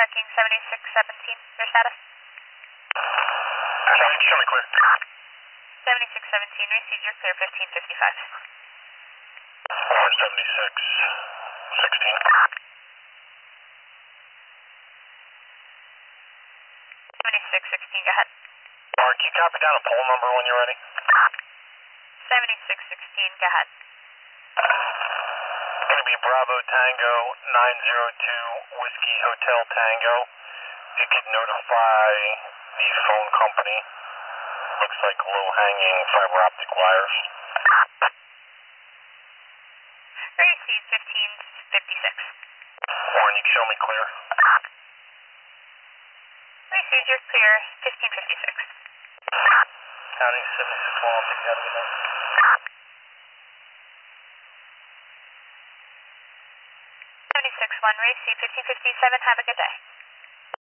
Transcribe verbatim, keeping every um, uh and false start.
checking seventy-six seventeen. Your status? Charlie, show me clear. seventy-six seventeen, received your clear fifteen fifty-five. Or seventy-six sixteen. seventy-six sixteen, go ahead. Mark, you copy down a poll number when you're ready? seventy-six sixteen, go ahead. It's going to be Bravo Tango nine zero two Whiskey Hotel Tango. If you could notify the phone company, looks like low-hanging fiber optic wires. Received fifteen fifty-six. Warren, you can show me clear. Received your clear fifteen fifty-six. County seventy-six one, I'll take you out of the day. seventy-six one, received fifteen fifty-seven, have a good day.